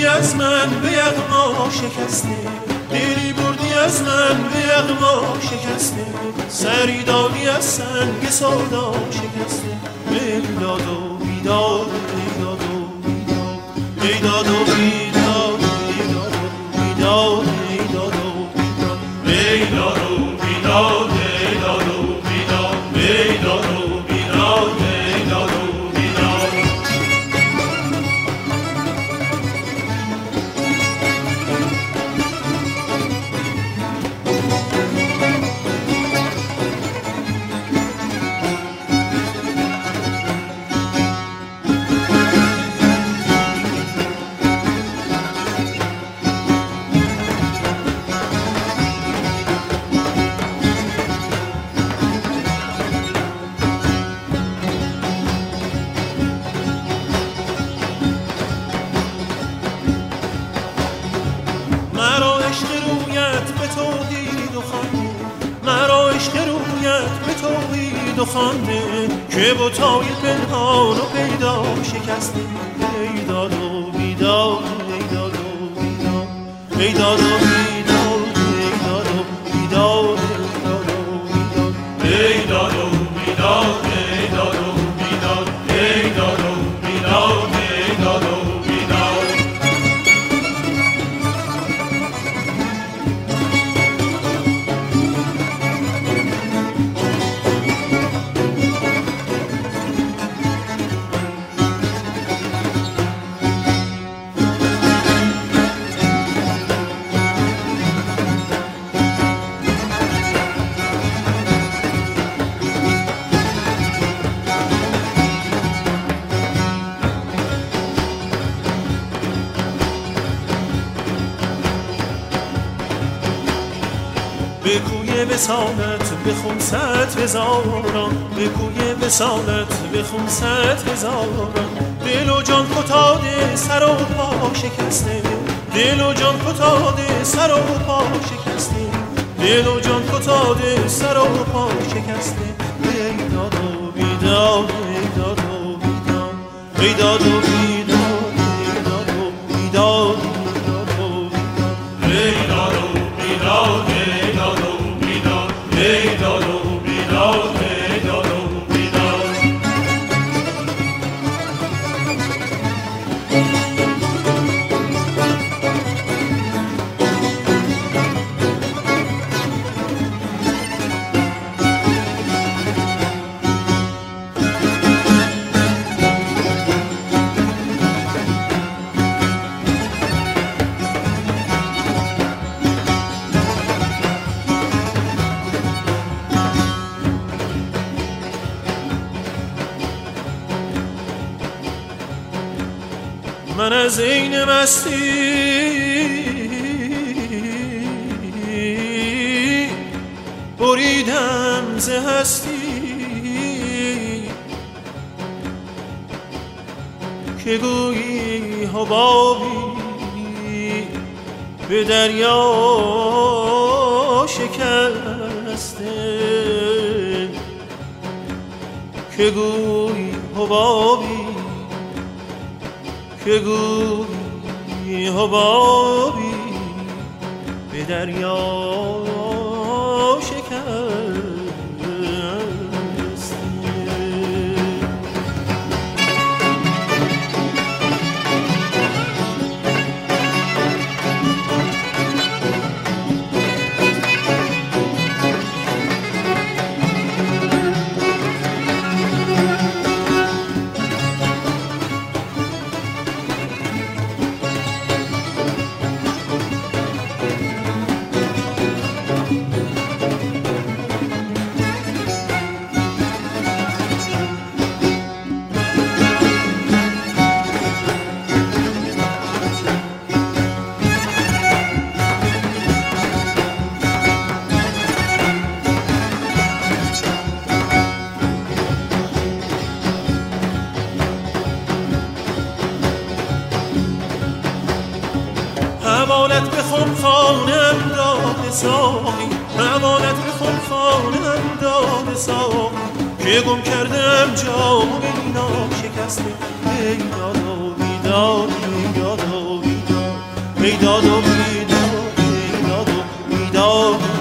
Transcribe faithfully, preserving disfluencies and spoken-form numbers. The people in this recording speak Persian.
از من به یغما شکسته، دلی بردی از من به یغما شکسته، سری دادی از سنگ سودا شکسته. بیداد و بیداد بیداد و بیداد بیداد و بیداد بیداد و بیداد بیداد و بیداد بیداد و بیداد بیداد و بیداد بیداد و بیداد بیداد و بیداد. خانده که بوتای پنهان و پیدا شکسته. بیداد و بیداد بیداد و بیداد بیداد و بیداد بیداد و بیداد بیداد و بیداد بیداد و بیداد بیداد و بیداد بیداد و بیداد. به کوی وصالت بخون صد هزاران، به کوی وصالت بخون صد هزاران. دل و جان فتاده سر و پا شکسته، دل و جان فتاده سر و پا شکسته، دل و جان فتاده سر و پا شکسته. بیداد و بیداد بیداد و بیداد بیداد و بیداد بیداد و بیداد بیداد و بیداد بیداد و بیداد بیداد و بیداد بیداد و بیداد. من از این مستی بریدم ز هستی، که گویی حبابی به دریا شکسته، که گویی حبابی که گویی حبابی به دریا شکسته. حوالت بخون خانم داد ساقی، حوالت بخون خانم داد ساقی، که گم کردم جام و مینا شکسته. بیداد و بیداد بیداد و بیداد ای داد و بیداد ای داد و بیداد